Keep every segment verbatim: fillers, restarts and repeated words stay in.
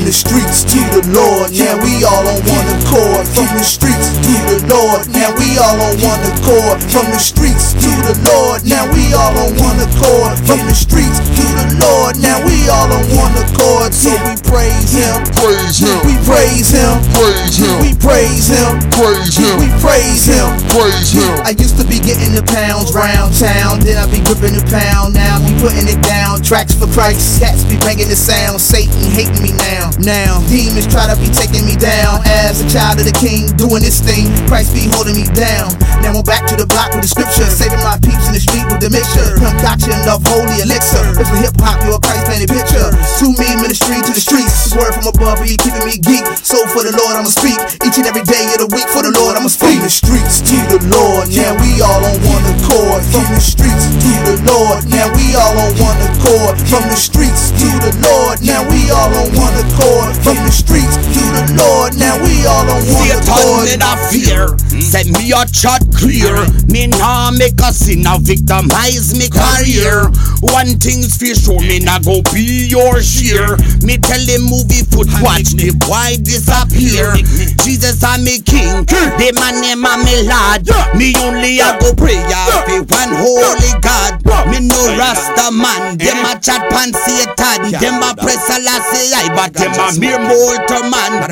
the streets to the Lord, now we all on one accord. From the streets to the Lord, now we all on one accord. From the streets to the Lord, now we all on one accord. From the streets to the Lord, now we all on one accord. So we praise Him, praise Him, we praise Him, praise Him, we praise Him, praise Him, we praise Him, praise Him. I used to be getting the pounds round town, then I be gripping the pound. Now I be putting it down. Tracks for Christ, cats be banging the sound. Satan hating me now. Now demons try to be taking me down. As a child of the King, doing this thing, Christ be holding me down. Now I'm back to the block with the scripture, saving my peeps in the street with the mixture, concoction of holy elixir. It's for hip hop, your Christ painted picture. To me, ministry to the streets. Word from above, he keeping me geek. So for the Lord I'ma speak. Each and every day of the week for the Lord I'ma speak. From the streets to the Lord, now we all on one accord. From the streets to the Lord, now we all on one accord. From the streets to the Lord, now we all on one accord. From the streets to the Lord, now we all on one accord. Satan in a fear, set me a chat clear. Me nah make a sin, now victimize me career. One thing's for sure, me nah go be your sheer. Me tell the movie foot watch the boy disappear. Jesus I'm me king, the man name I'm me lad. Me only a go pray for one holy God. Me no Rasta man, them a chat pan Satan. Them a press a lassie eye, but them a mere mortal man.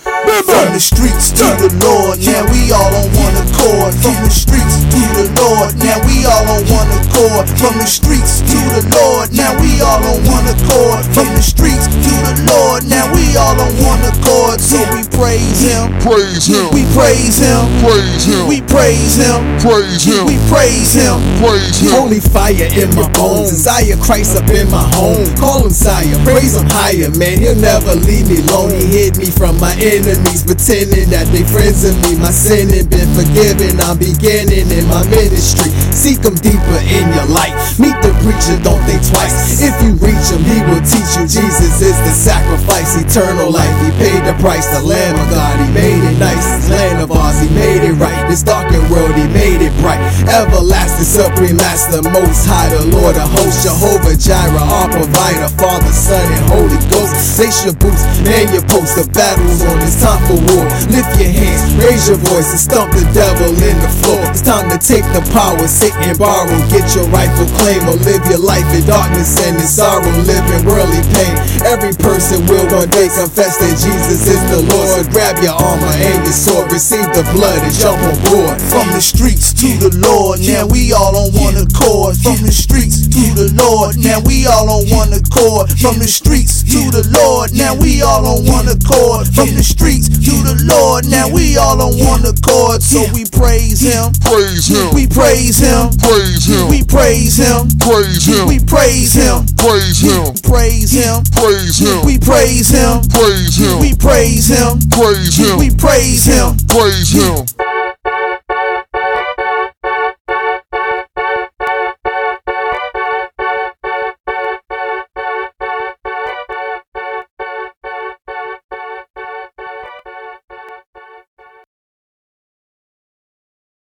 From the streets to the Lord, now we all on one accord. From the streets to the Lord, now we all on one accord. From the streets to the Lord, now we all on one accord. From the streets to the Lord, now we all on one accord. So we praise Him, praise Him, we praise Him, praise Him, we praise Him, praise Him, we praise Him, praise Him. Holy fire in my bones, desire Christ up in my home. Call Him sire, praise Him higher, man. He'll never leave me alone. He hid me from my enemies, pretending that they friends of me. My sin ain't been forgiven. I'm beginning in my ministry. Seek Him deeper in your life. Meet the preacher, don't think twice. If you reach Him, He will teach you. Jesus is the sacrifice, eternal life. He paid the price, the Lamb of God. He made it nice. This land of ours, He made it right. This darkened world, He made it bright. Everlasting, supreme master, most high, the Lord of hosts, Jehovah Jireh, our provider, Father, Son, and Holy Ghost. Lace your boots, man your post. The battle's on, it's time for war. Lift your hands, raise your voice, and stomp the devil in the floor. It's time to take the power, sit and borrow. Get your rightful claim, or live your life in darkness and in sorrow. Live in worldly pain. Every person will one day confess that Jesus is the Lord. So grab your armor and your sword, receive the blood and jump on board. From the streets to the Lord, now we all on one accord. From the streets to the Lord, now we all on one accord. From the streets to the Lord, now we all on one accord. From the streets to the Lord, now we all on one accord. So we praise Him, praise Him, we praise Him, praise Him, we praise Him, praise Him, we praise Him, praise Him, praise Him, praise Him, we praise Him, praise Him, we praise Him, praise Him, we praise Him, praise Him.